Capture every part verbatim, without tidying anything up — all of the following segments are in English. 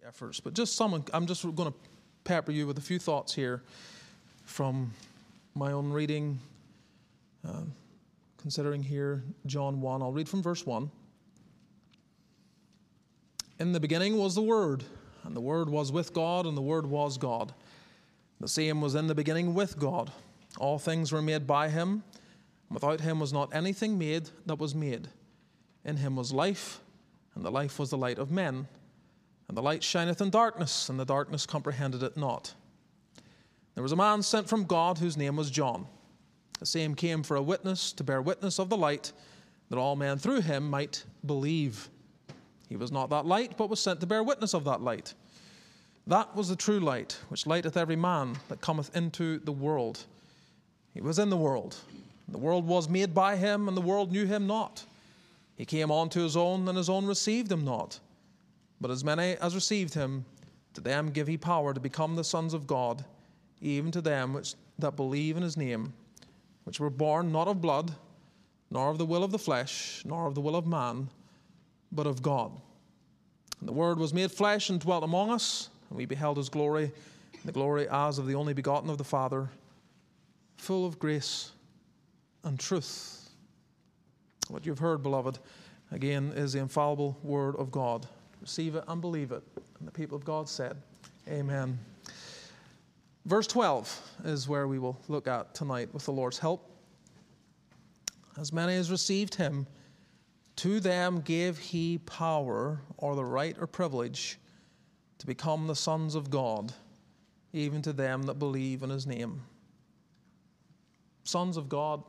efforts, but just some. I'm just going to pepper you with a few thoughts here from my own reading, uh, considering here John one. I'll read from verse one. In the beginning was the Word, and the Word was with God, and the Word was God. The same was in the beginning with God. All things were made by him, and without him was not anything made that was made. In him was life, and the life was the light of men. And the light shineth in darkness, and the darkness comprehended it not. There was a man sent from God whose name was John. The same came for a witness, to bear witness of the light, that all men through him might believe. He was not that light, but was sent to bear witness of that light. That was the true light, which lighteth every man that cometh into the world. He was in the world. The world was made by him, and the world knew him not. He came unto his own, and his own received him not. But as many as received him, to them give he power to become the sons of God, even to them which that believe in his name, which were born not of blood, nor of the will of the flesh, nor of the will of man, but of God. And the Word was made flesh and dwelt among us, and we beheld his glory, the glory as of the only begotten of the Father, full of grace and truth. What you've heard, beloved, again, is the infallible Word of God. Receive it and believe it. And the people of God said, amen. Verse twelve is where we will look at tonight with the Lord's help. As many as received him, to them gave he power, or the right or privilege, to become the sons of God, even to them that believe in his name. Sons of God.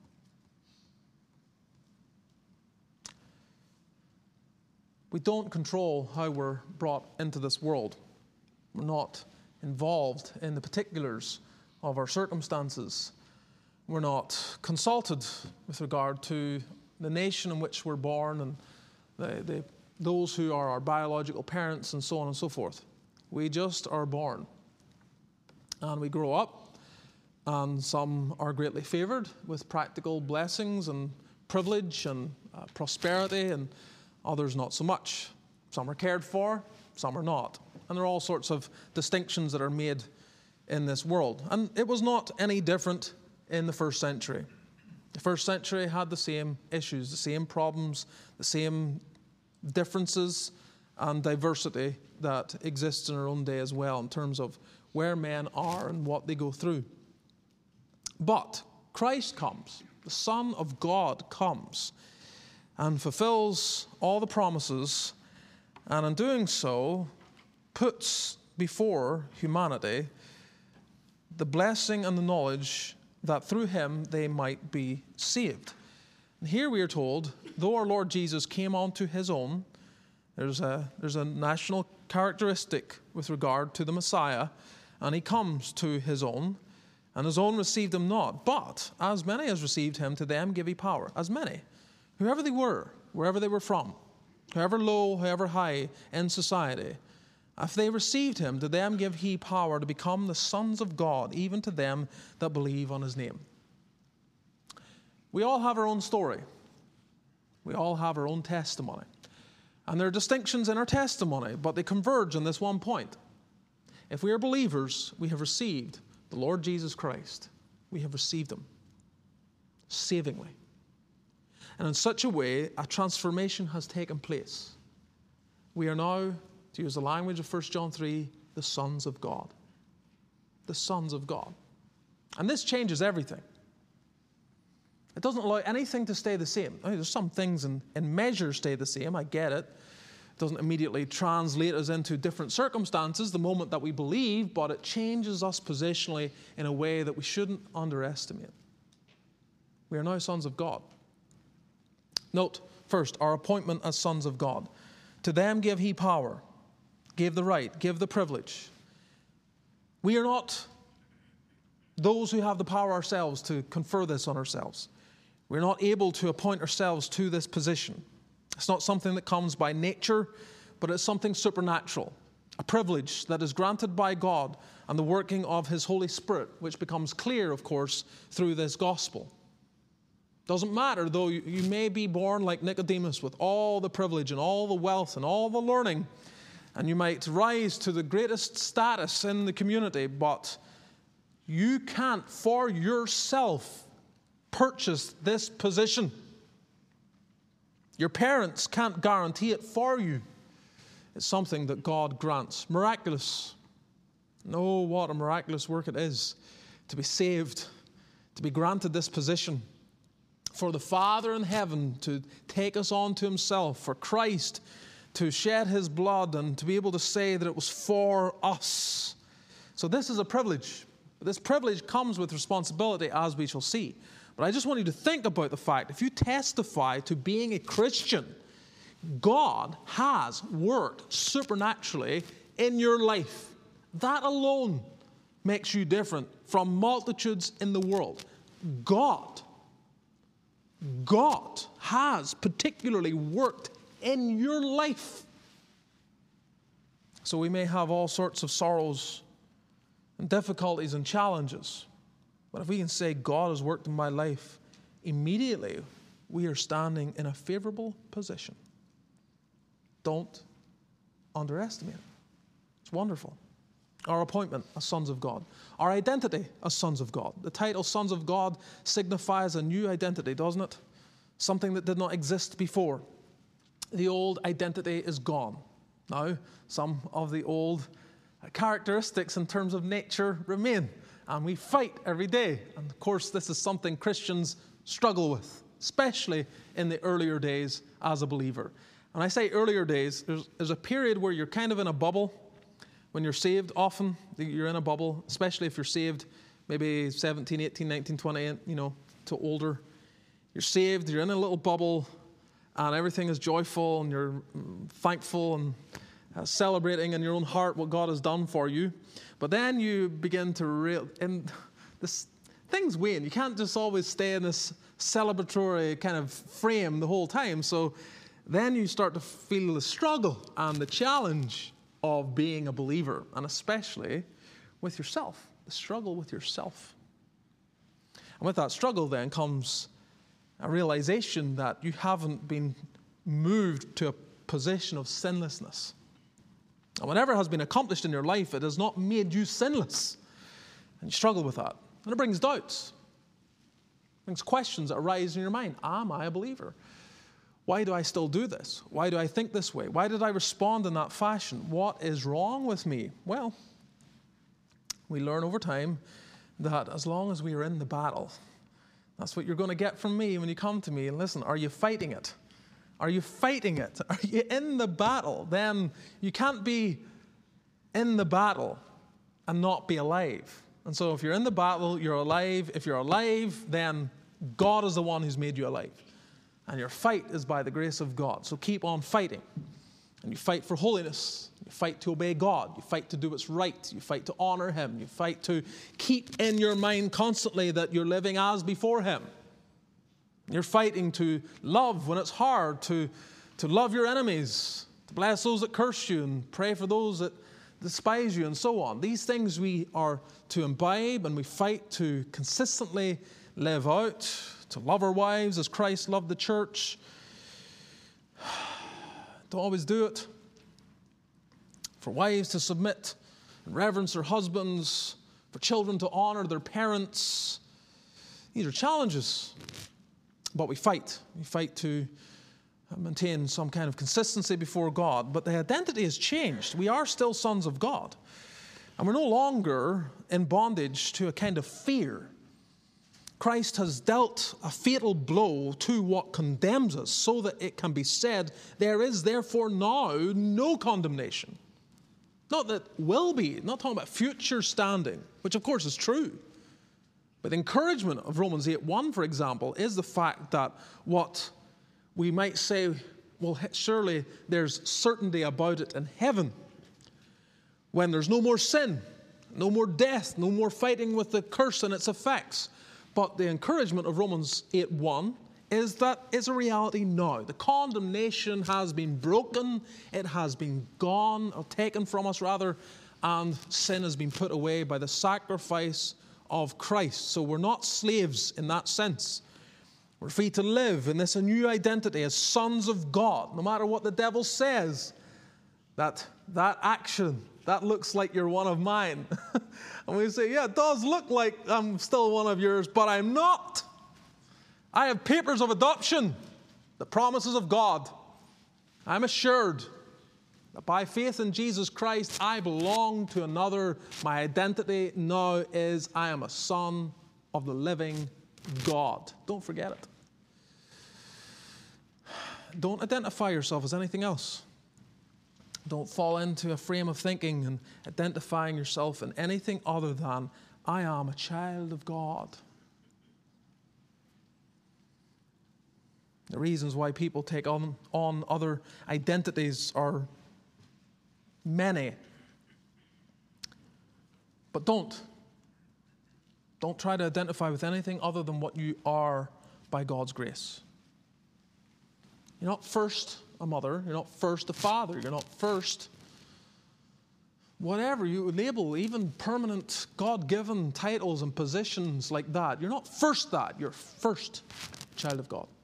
We don't control how we're brought into this world. We're not involved in the particulars of our circumstances. We're not consulted with regard to the nation in which we're born and the, the, those who are our biological parents and so on and so forth. We just are born. And we grow up, and some are greatly favored with practical blessings and privilege and uh, prosperity, and others not so much. Some are cared for, some are not. And there are all sorts of distinctions that are made in this world. And it was not any different in the first century. The first century had the same issues, the same problems, the same differences and diversity that exists in our own day as well in terms of where men are and what they go through. But Christ comes, the Son of God comes, and fulfills all the promises, and in doing so, puts before humanity the blessing and the knowledge that through him they might be saved. And here we are told, though our Lord Jesus came unto his own, there's a, there's a national characteristic with regard to the Messiah, and he comes to his own, and his own received him not. But as many as received him, to them give he power. As many. Whoever they were, wherever they were from, however low, however high in society, if they received him, to them give he power to become the sons of God, even to them that believe on his name. We all have our own story. We all have our own testimony. And there are distinctions in our testimony, but they converge on this one point. If we are believers, we have received the Lord Jesus Christ. We have received him savingly. And in such a way, a transformation has taken place. We are now, to use the language of First John three, the sons of God. The sons of God. And this changes everything. It doesn't allow anything to stay the same. I mean, there's some things in, in measure stay the same, I get it. It doesn't immediately translate us into different circumstances the moment that we believe, but it changes us positionally in a way that we shouldn't underestimate. We are now sons of God. Note, first, our appointment as sons of God. To them give he power, give the right, give the privilege. We are not those who have the power ourselves to confer this on ourselves. We're not able to appoint ourselves to this position. It's not something that comes by nature, but it's something supernatural, a privilege that is granted by God and the working of his Holy Spirit, which becomes clear, of course, through this gospel. Doesn't matter, though you, you may be born like Nicodemus with all the privilege and all the wealth and all the learning and you might rise to the greatest status in the community, but you can't for yourself purchase this position. Your parents can't guarantee it for you. It's something that God grants. Miraculous. Oh, what a miraculous work it is to be saved, to be granted this position. For the Father in heaven to take us on to himself, for Christ to shed his blood and to be able to say that it was for us. So this is a privilege. This privilege comes with responsibility, as we shall see. But I just want you to think about the fact, if you testify to being a Christian, God has worked supernaturally in your life. That alone makes you different from multitudes in the world. God, God has particularly worked in your life. So we may have all sorts of sorrows and difficulties and challenges. But if we can say, God has worked in my life, immediately we are standing in a favorable position. Don't underestimate it. It's wonderful. Our appointment as sons of God. Our identity as sons of God. The title sons of God signifies a new identity, doesn't it? Something that did not exist before. The old identity is gone. Now, some of the old characteristics in terms of nature remain. And we fight every day. And of course, this is something Christians struggle with, especially in the earlier days as a believer. When I say earlier days, there's, there's a period where you're kind of in a bubble. When you're saved, often you're in a bubble, especially if you're saved maybe seventeen, eighteen, nineteen, twenty, you know, to older. You're saved, you're in a little bubble, and everything is joyful, and you're thankful and uh, celebrating in your own heart what God has done for you. But then you begin to real, and this things wane. You can't just always stay in this celebratory kind of frame the whole time. So then you start to feel the struggle and the challenge of being a believer, and especially with yourself, the struggle with yourself. And with that struggle then comes a realization that you haven't been moved to a position of sinlessness. And whatever has been accomplished in your life, it has not made you sinless. And you struggle with that. And it brings doubts. It brings questions that arise in your mind. Am I a believer? Why do I still do this? Why do I think this way? Why did I respond in that fashion? What is wrong with me? Well, we learn over time that as long as we are in the battle, that's what you're going to get from me when you come to me. And listen, are you fighting it? Are you fighting it? Are you in the battle? Then you can't be in the battle and not be alive. And so if you're in the battle, you're alive. If you're alive, then God is the one who's made you alive. And your fight is by the grace of God. So keep on fighting. And you fight for holiness. You fight to obey God. You fight to do what's right. You fight to honor him. You fight to keep in your mind constantly that you're living as before him. You're fighting to love when it's hard, to, to love your enemies, to bless those that curse you, and pray for those that despise you, and so on. These things we are to imbibe, and we fight to consistently live out, to love our wives as Christ loved the church. Don't always do it. For wives to submit and reverence their husbands, for children to honor their parents. These are challenges. But we fight. We fight to maintain some kind of consistency before God. But the identity has changed. We are still sons of God. And we're no longer in bondage to a kind of fear. Christ has dealt a fatal blow to what condemns us, so that it can be said, there is therefore now no condemnation. Not that will be, not talking about future standing, which of course is true. But the encouragement of Romans eight one, for example, is the fact that what we might say, well, surely there's certainty about it in heaven, when there's no more sin, no more death, no more fighting with the curse and its effects. But the encouragement of Romans eight one is that it's a reality now. The condemnation has been broken, it has been gone, or taken from us rather, and sin has been put away by the sacrifice of Christ. So we're not slaves in that sense. We're free to live in this new identity as sons of God. No matter what the devil says, That, that action, that looks like you're one of mine. And we say, yeah, it does look like I'm still one of yours, but I'm not. I have papers of adoption, the promises of God. I'm assured that by faith in Jesus Christ, I belong to another. My identity now is I am a son of the living God. Don't forget it. Don't identify yourself as anything else. Don't fall into a frame of thinking and identifying yourself in anything other than, I am a child of God. The reasons why people take on, on other identities are many. But don't. Don't try to identify with anything other than what you are by God's grace. You're not first a mother. You're not first a father. You're not first whatever you label, even permanent God-given titles and positions like that. You're not first that. You're first a child of God.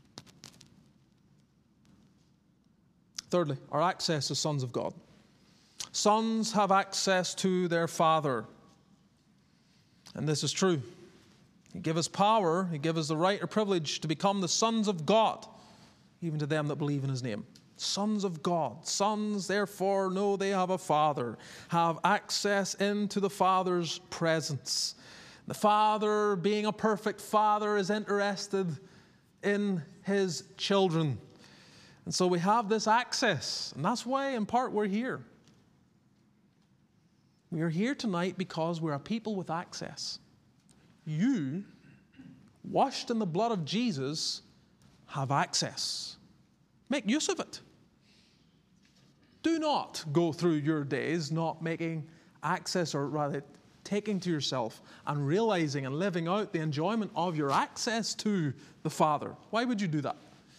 Thirdly, our access as sons of God. Sons have access to their Father. And this is true. He gave us power. He gave us the right or privilege to become the sons of God, even to them that believe in His name. Sons of God. Sons, therefore, know they have a Father, have access into the Father's presence. The Father, being a perfect Father, is interested in His children. And so we have this access. And that's why, in part, we're here. We are here tonight because we're a people with access. You, washed in the blood of Jesus, have access. Make use of it. Do not go through your days not making access, or rather taking to yourself and realizing and living out the enjoyment of your access to the Father. Why would you do that?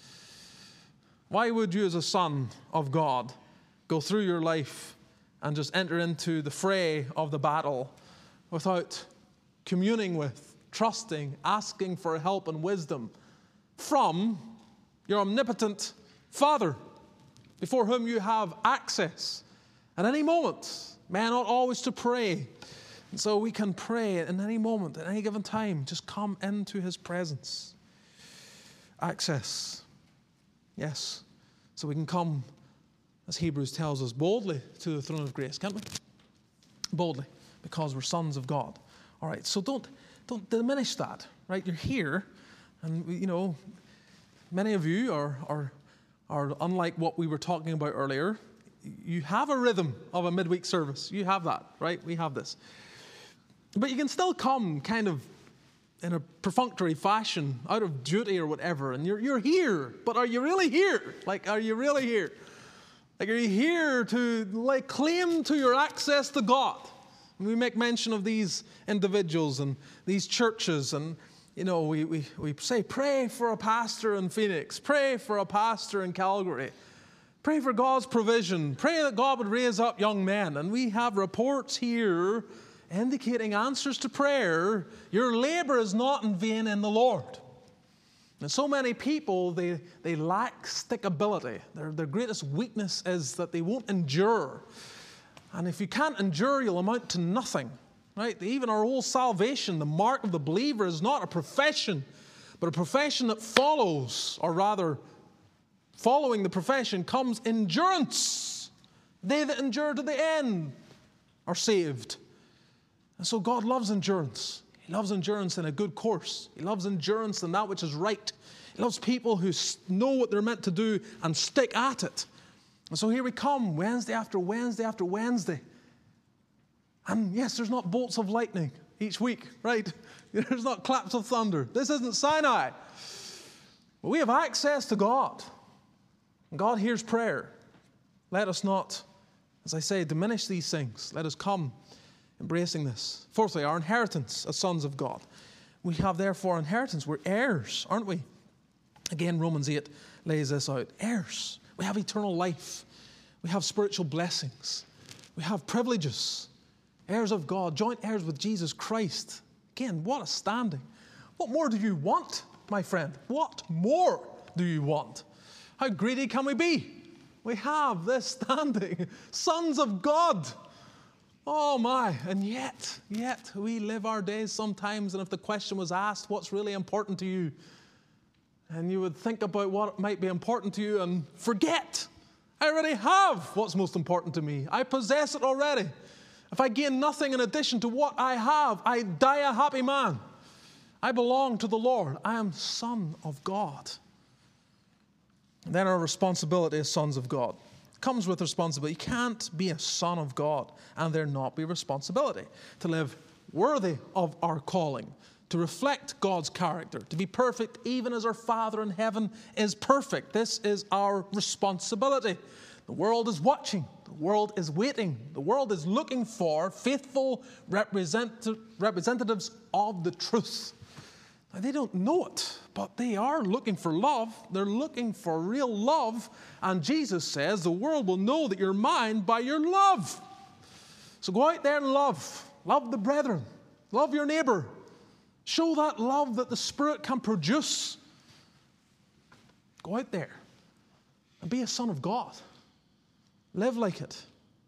Why would you, as a son of God, go through your life and just enter into the fray of the battle without communing with, trusting, asking for help and wisdom from your omnipotent Father, before whom you have access at any moment? Man ought always to pray. And so we can pray at any moment, at any given time. Just come into His presence. Access. Yes. So we can come, as Hebrews tells us, boldly to the throne of grace, can't we? Boldly, because we're sons of God. All right, so don't, don't diminish that, right? You're here, and, you know, many of you are, are, are unlike what we were talking about earlier. You have a rhythm of a midweek service. You have that, right? We have this. But you can still come kind of in a perfunctory fashion, out of duty or whatever, and you're, you're here, but are you really here? Like, are you really here? Like, are you here to, like, claim to your access to God? And we make mention of these individuals and these churches, and, you know, we, we, we say, pray for a pastor in Phoenix, pray for a pastor in Calgary, pray for God's provision, pray that God would raise up young men. And we have reports here indicating answers to prayer. Your labor is not in vain in the Lord. And so many people, they, they lack stickability. Their, their greatest weakness is that they won't endure. And if you can't endure, you'll amount to nothing. Right? Even our whole salvation, the mark of the believer, is not a profession, but a profession that follows, or rather, following the profession comes endurance. They that endure to the end are saved. And so God loves endurance. He loves endurance in a good course. He loves endurance in that which is right. He loves people who know what they're meant to do and stick at it. And so here we come, Wednesday after Wednesday after Wednesday. And yes, there's not bolts of lightning each week, right? There's not claps of thunder. This isn't Sinai. But we have access to God. And God hears prayer. Let us not, as I say, diminish these things. Let us come embracing this. Fourthly, our inheritance as sons of God. We have therefore inheritance. We're heirs, aren't we? Again, Romans eight lays this out. Heirs. We have eternal life. We have spiritual blessings. We have privileges. Heirs of God, joint heirs with Jesus Christ. Again, what a standing. What more do you want, my friend? What more do you want? How greedy can we be? We have this standing. Sons of God. Oh my. And yet, yet we live our days sometimes, and if the question was asked, what's really important to you? And you would think about what might be important to you and forget. I already have what's most important to me. I possess it already. If I gain nothing in addition to what I have, I die a happy man. I belong to the Lord. I am son of God. And then our responsibility as sons of God comes with responsibility. You can't be a son of God and there not be responsibility to live worthy of our calling, to reflect God's character, to be perfect even as our Father in heaven is perfect. This is our responsibility. The world is watching. The world is waiting. The world is looking for faithful represent- representatives of the truth. Now, they don't know it, but they are looking for love. They're looking for real love. And Jesus says the world will know that you're mine by your love. So go out there and love. Love the brethren. Love your neighbor. Show that love that the Spirit can produce. Go out there and be a son of God. Live like it.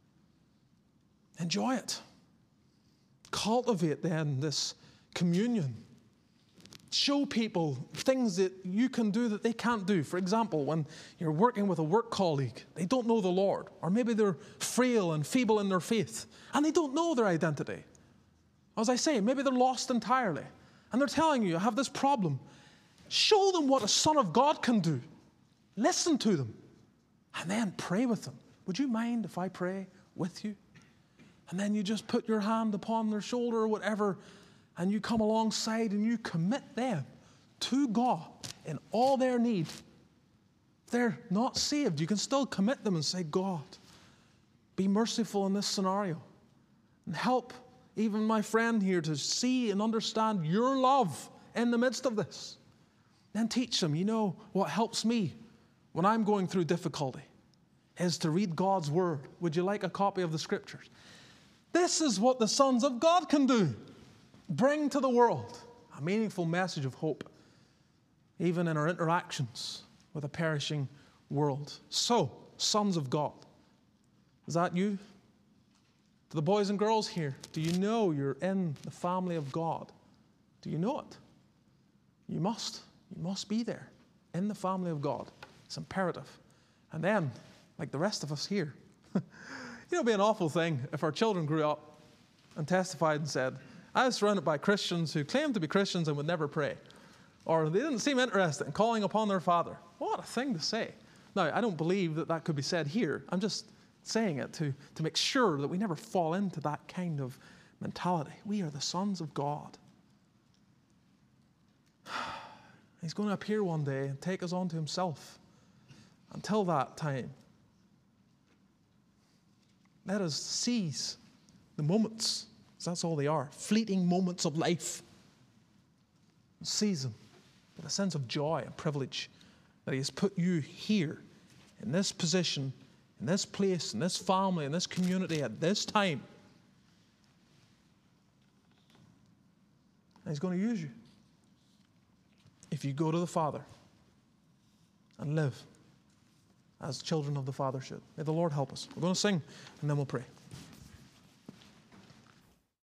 Enjoy it. Cultivate then this communion. Show people things that you can do that they can't do. For example, when you're working with a work colleague, they don't know the Lord, or maybe they're frail and feeble in their faith, and they don't know their identity. As I say, maybe they're lost entirely, and they're telling you, I have this problem. Show them what a son of God can do. Listen to them, and then pray with them. Would you mind if I pray with you? And then you just put your hand upon their shoulder or whatever, and you come alongside and you commit them to God in all their need. If they're not saved, you can still commit them and say, God, be merciful in this scenario. And help even my friend here to see and understand your love in the midst of this. Then teach them, you know, what helps me when I'm going through difficulty is to read God's Word. Would you like a copy of the Scriptures? This is what the sons of God can do. Bring to the world a meaningful message of hope, even in our interactions with a perishing world. So, sons of God, is that you? To the boys and girls here, do you know you're in the family of God? Do you know it? You must. You must be there in the family of God. It's imperative. And then, like the rest of us here, you know, it'd be an awful thing if our children grew up and testified and said, I was surrounded by Christians who claimed to be Christians and would never pray. Or they didn't seem interested in calling upon their Father. What a thing to say. Now, I don't believe that that could be said here. I'm just saying it to, to make sure that we never fall into that kind of mentality. We are the sons of God. He's going to appear one day and take us on to himself. Until that time, let us seize the moments. That's all they are, fleeting moments of life. Seize them with a sense of joy and privilege that he has put you here, in this position, in this place, in this family, in this community, at this time. And he's going to use you if you go to the Father and live as children of the Father should. May the Lord help us. We're going to sing, and then we'll pray.